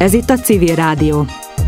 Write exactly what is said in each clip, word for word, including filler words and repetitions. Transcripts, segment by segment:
Ez itt a Civil Rádió.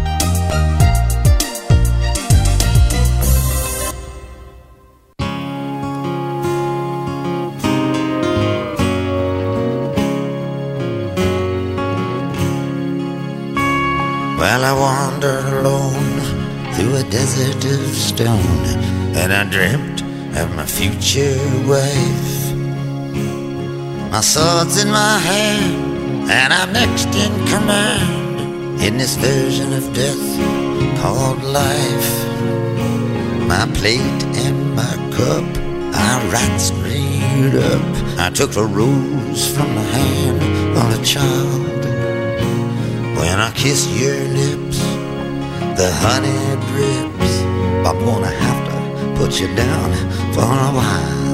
Well, I wandered alone through a desert of stone, and I dreamt of my future wife. My sword's in my hand, and I'm next in command in this version of death called life. My plate and my cup I right straight up. I took the rose from the hand of a child. When I kiss your lips, the honey drips. I'm gonna have to put you down for a while.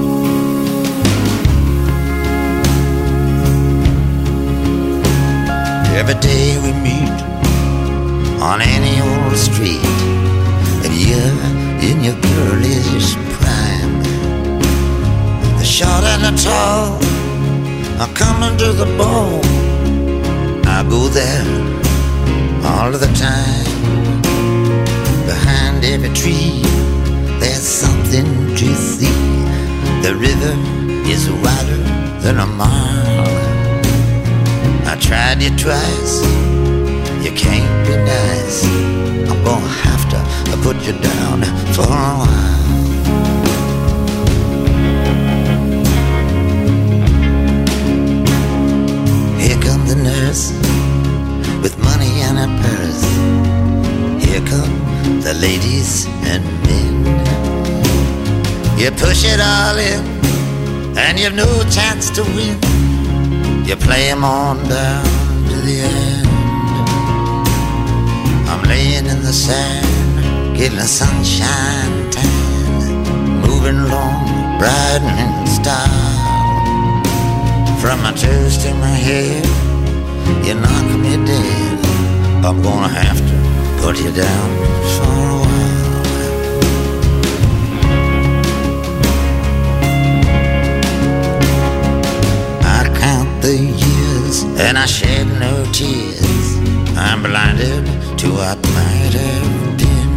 Every day we meet on any old street, and you're in your girlish prime. The short and the tall are coming to the ball. I go there all of the time. Behind every tree there's something to see. The river is wider than a mile. I tried you twice, you can't be nice. I'm gonna have to put you down for a while. Here comes the nurse with money in her purse. Here come the ladies and men. You push it all in, and you've no chance to win. You play 'em on down to the end. I'm laying in the sand, getting a sunshine tan, moving along, bright and in style. From my toes to my head, you knock me dead. I'm gonna have to put you down for a while. I count the years and I shed no tears. I'm blinded to what might have been.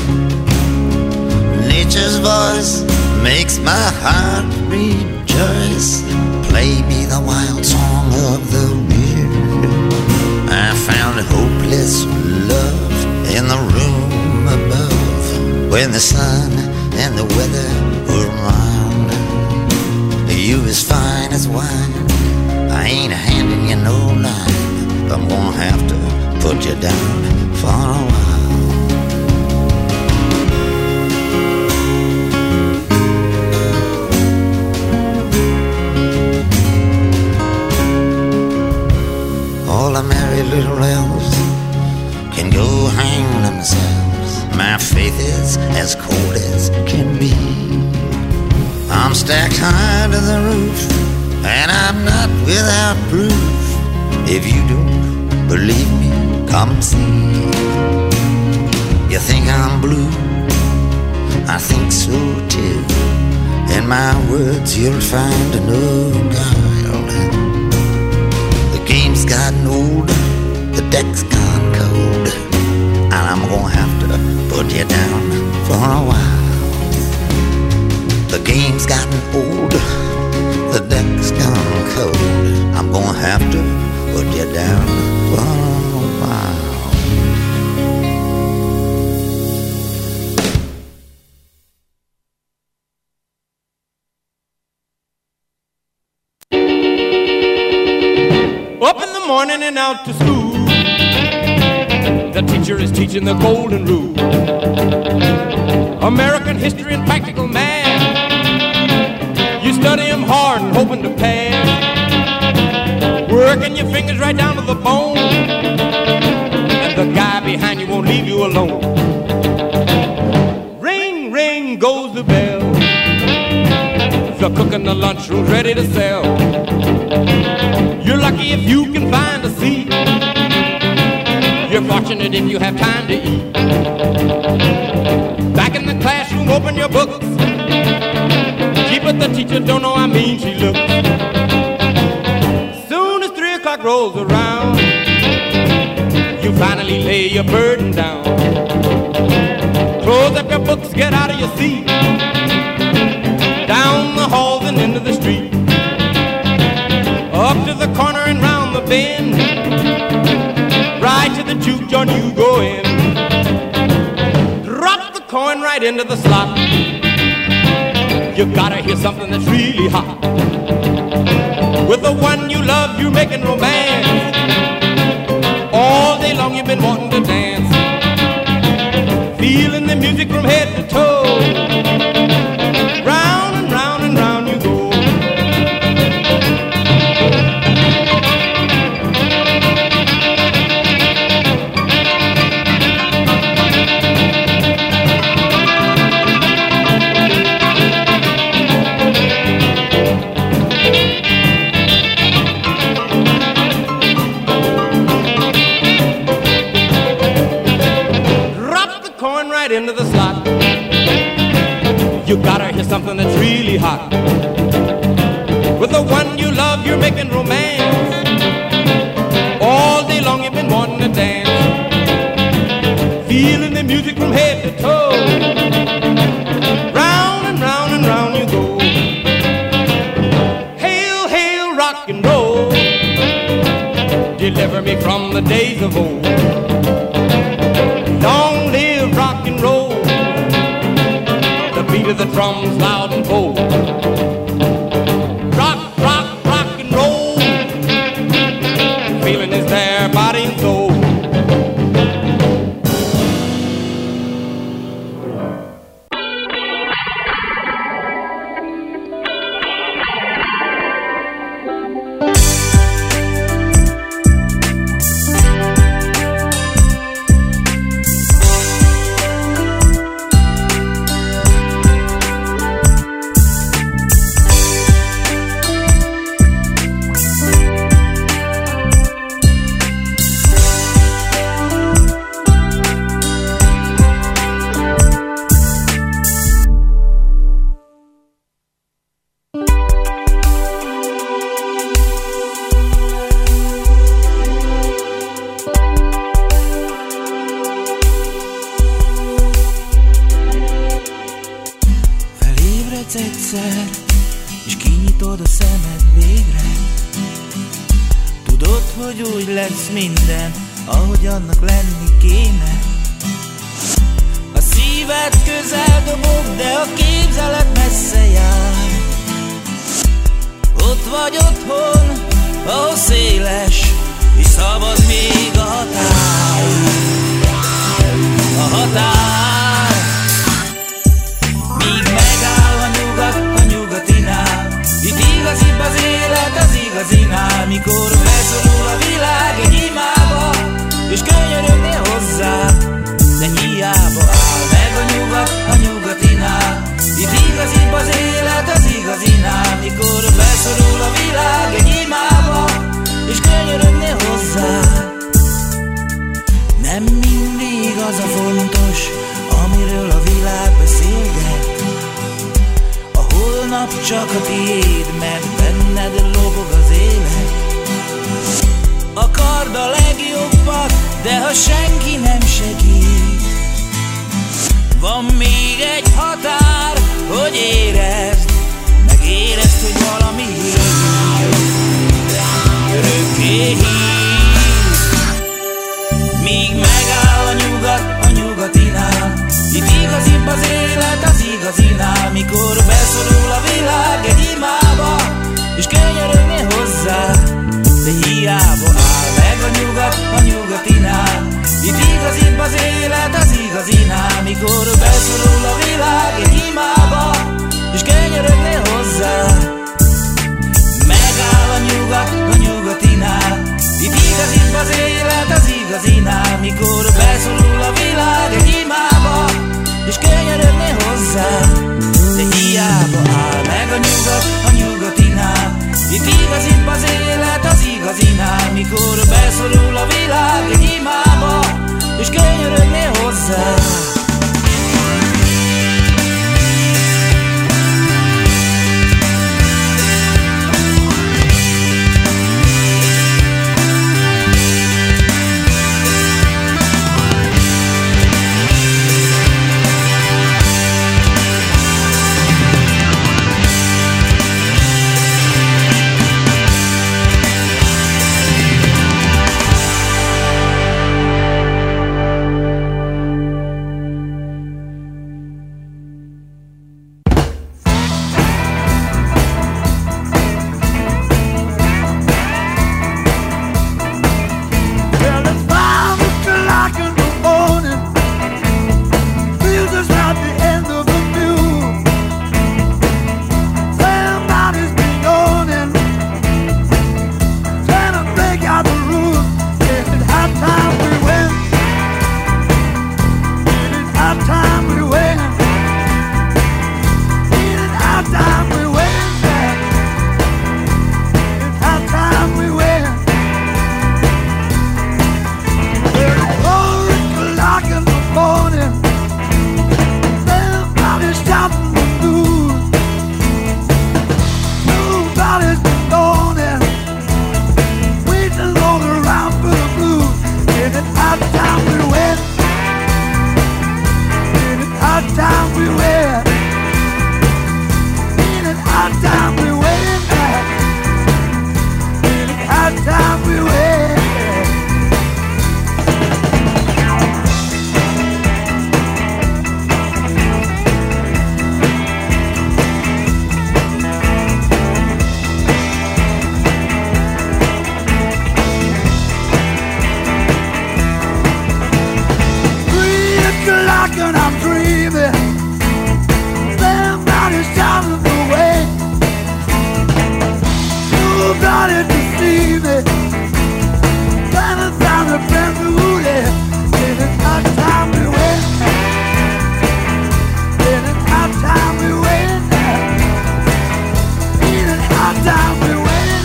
Nature's voice makes my heart rejoice. Play me the wild song of the wind. I found hopeless love in the room above, when the sun and the weather were mild. You as fine as wine, I ain't handing you no line. I'm gonna have to put you down for a while. All the merry little elves can go hang themselves. My faith is as cold as can be. I'm stacked high to the roof, and I'm not without proof. If you don't believe me, come see. You think I'm blue? I think so too. In my words you'll find no guile. The game's gotten old, the deck's gone cold, and I'm gonna have to put you down for a while. The game's gotten old, the deck's gone cold, I'm gonna have to put you down for a while. Up in the morning and out to school, the teacher is teaching the golden rule. American history and practical math, you study them hard and hoping to pass, working your fingers right down to the bone, and the guy behind you won't leave you alone. Ring, ring goes the bell, the cook in the lunchroom's ready to sell. You're lucky if you can find a seat, you're fortunate if you have time to eat. Back in the classroom, open your books, gee, but the teacher don't know how mean she looks. Soon as three o'clock rolls around, finally lay your burden down. Close up your books, get out of your seat. Down the halls and into the street. Up to the corner and round the bend. Right to the juke joint you go in. Drop the coin right into the slot. You gotta hear something that's really hot. With the one you love, you're making romance. All day long you've been wanting to dance. Feeling the music from head to toe. Round and round and round you go. Into the slot. You gotta hear something that's really hot. With the one you love, you're making romance. All day long you've been wanting to dance. Feeling the music from head to toe. Round and round and round you go. Hail, hail, rock and roll. Deliver me from the days of old. Long live rock and roll. The beat of the drums loud and bold. Rock, rock, rock and roll. Feeling is there, body and soul. És kinyitod a szemed végre. Tudod, hogy úgy lesz minden, ahogy annak lenni kéne. A szíved közel dobog, de a képzelet messze jár. Ott vagy otthon, ahol széles és szabad még a határ. A határ. Míg megáll a nyugat a nyugatinál. Itt igazibb az élet az igazinál. Mikor beszorul a világ egy imába, és könyörögnél hozzá, de hiába áll meg a nyugat a nyugatinál. Itt igazibb az élet az igazinál. Mikor beszorul a világ egy imába, és könyörögnél hozzá. Nem mindig az a fontos, amiről a világ beszélget. A holnap csak a tiéd, mert benned lobog az élet. Akard a legjobbat, de ha senki nem segít, van még egy határ, hogy érezd, meg érezd, hogy valami hív, örökké hív. Míg megáll a nyugat a nyugatinál. Itt igazibb az élet az igazinál. Mikor beszorul a világ egy imába, és könyörögnél hozzá, de hiába áll meg a nyugat a nyugatinál. Itt igazibb az élet az igazinál. Mikor beszorul a világ egy imába, és könyörögnél hozzá, megáll a nyugat a nyugatinál. Itt igazibb az élet az igazinál. Mikor beszorul a világ egy imába, és könyörögnél hozzá, de hiába áll meg a nyugat a nyugatinál. Itt igazibb az élet az igazinál. Mikor beszorul a világ egy imába, és könyörögnél hozzá. o'clock and I'm dreaming. Somebody's shouting away. Nobody to see me. Trying to find a brand new day. It is our time we win. It is our time we win. It is our time we win.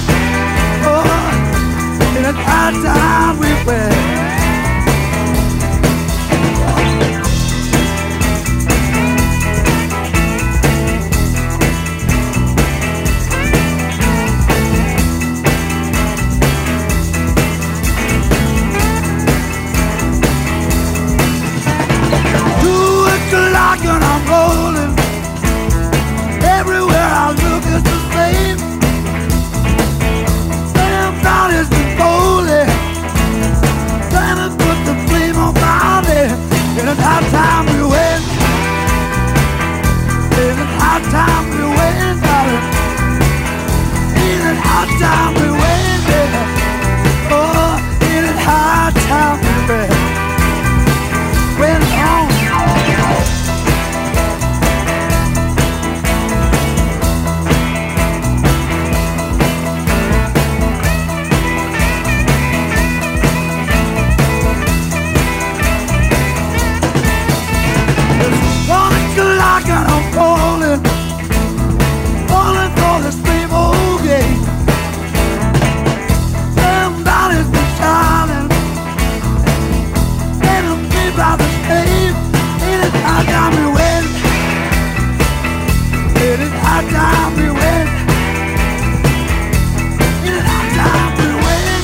Oh, it is our time we win. And I'm rolling. Everywhere I look it's the same. Damn God is the holy. Trying to put the flame on my name. It is high time we win. It is high time we win, darling. It is high time we win, baby. Oh, it is high time we win. Win on. And I'm falling, falling for the same old game. Somebody's been shining, and I'm made by the same. It is our time we win. It is our time we win. It is our time we win.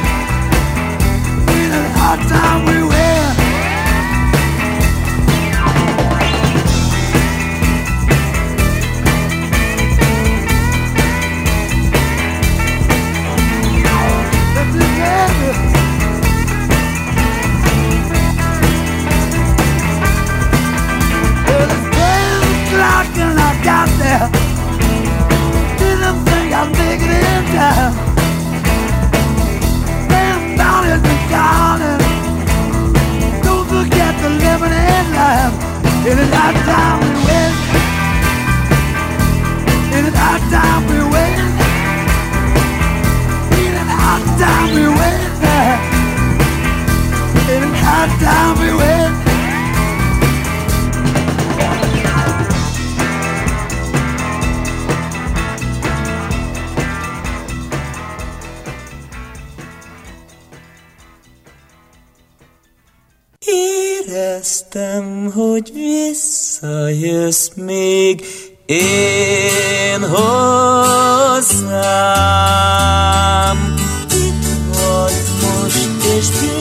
It is our time we win. And I got there, didn't think I'd make it in time. Damn down is the garden. Don't forget the lemonade lime. It is our time we win. It is our time we win. It is our time we win. It is our time we win. Éreztem, hogy visszajössz még én hozzám. Itt vagy most, és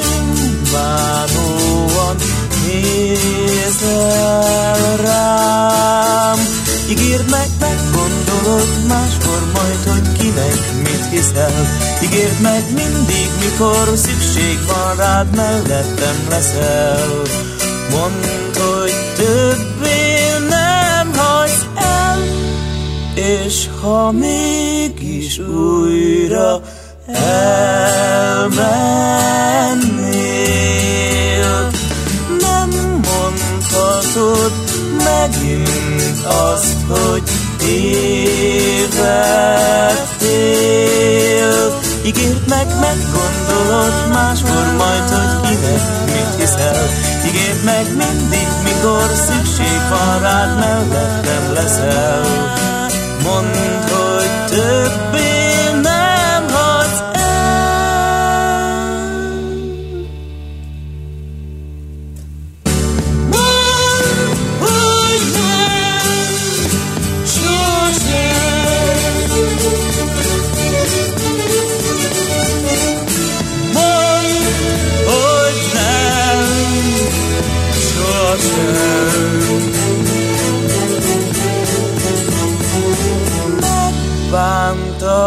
bűnbánóan nézel rám. Ígérd meg, meggondolod máskor majd, hogy kinek mit hiszel. Ígérd meg mindig, mikor szükség van rád, mellettem leszel. Mondd, hogy többé nem hagysz el, és ha mégis újra elmennél, nem mondhatod megint azt, hogy tévedtél. Ígérd meg, meggondolod máskor majd, hogy kinek mit hiszel. Ígérd meg mindig, mikor szükség van rád, mellettem leszel. Mondd, hogy többé nem hagysz el. Mondd, hogy nem, sosem. Mondd, hogy nem, sosem. Megbánta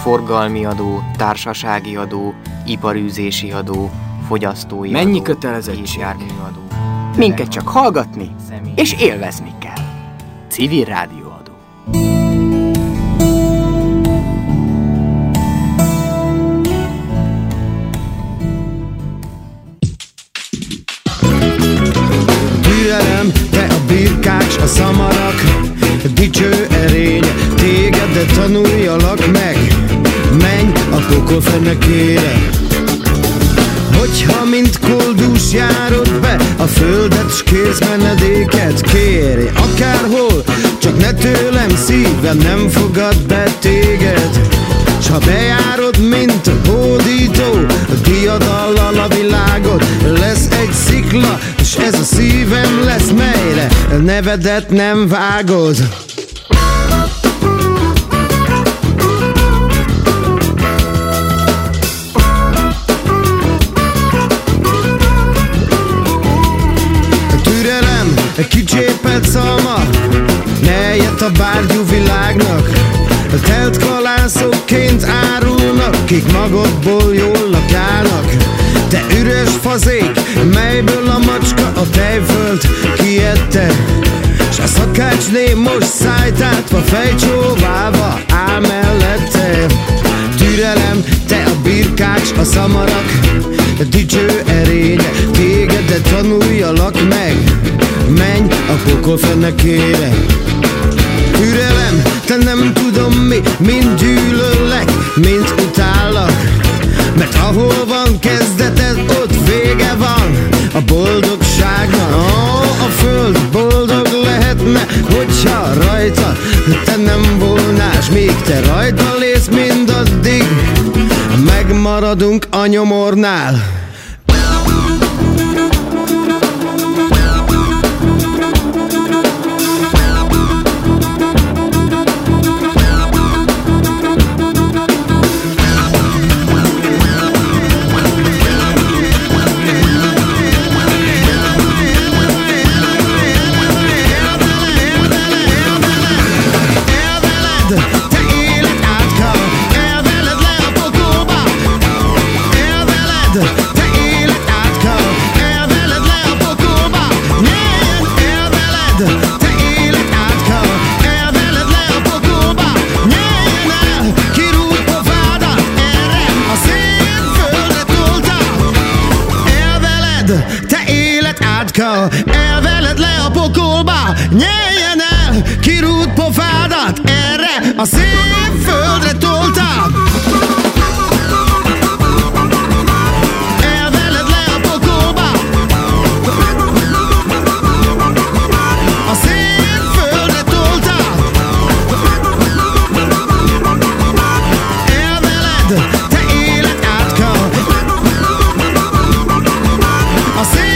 forgalmi adó, társasági adó, iparűzési adó, fogyasztói Mennyi adó, kötelezettség? járműadó. Minket csak hallgatni és élvezni kell. Civil rádióadó. Türelem, te a birkács, a szamarak, dicső erény, téged, de tanuljalak meg, menj a pokol fenekére. Hogyha mint koldus járod be a földet, s kérsz menedéket, kérj akárhol, csak ne tőlem, szívem nem fogad be téged. S ha bejárod, mint a hódító, a diadallal a világot, lesz egy szikla, és ez a szívem lesz, melyre nevedet nem vágod. Türelem, egy kicsépelt szalma, melyet a bárgyú világnak telt kalászokként árulnak, kik magadból jól lakálnak. Te üres fazék, melyből a macska a tejföld kiette, s a szakácsné most szájtátva, fejcsóválva áll mellette. Türelem, te a birkács, a szamarak, a dicső erénye, téged, de tanuljalak meg, menj a pokol fenekére. Türelem, te nem tudom mi, mind gyűlöllek, mind utállak, mert ahol van kezdeted, ott vége van a boldogságnak. Ó, a föld boldog lehetne, hogyha rajta te nem volnás, míg te rajta lész mindaddig, megmaradunk a nyomornál. Elveled le a pokolba, nyeljen el, kirúd pofádat, erre a szép földre toltam. Elveled le a pokolba, a szép földre toltam. Elveled, te élet átka, a szép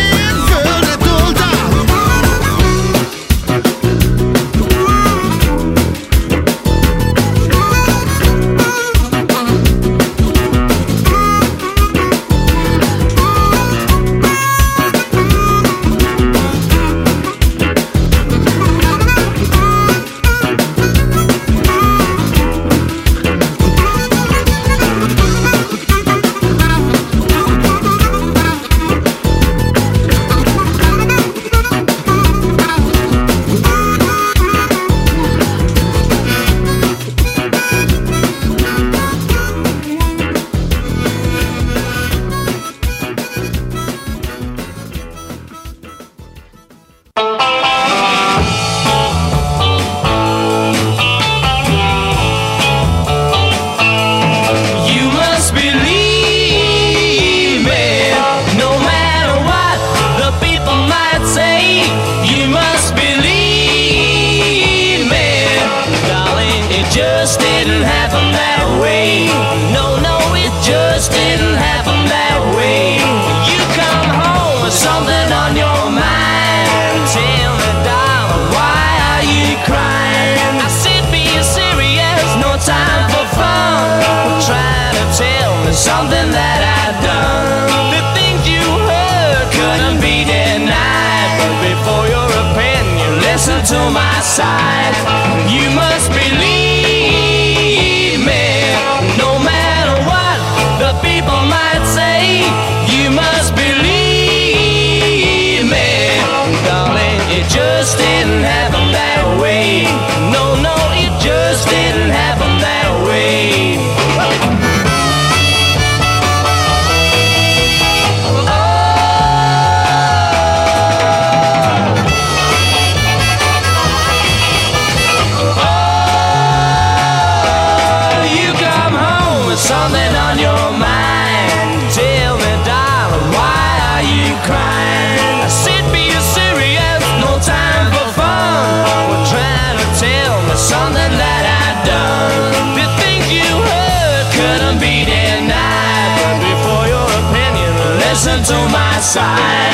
something that I've done. The things you heard couldn't be denied, but before your opinion, listen to my side. You must believe me, no side.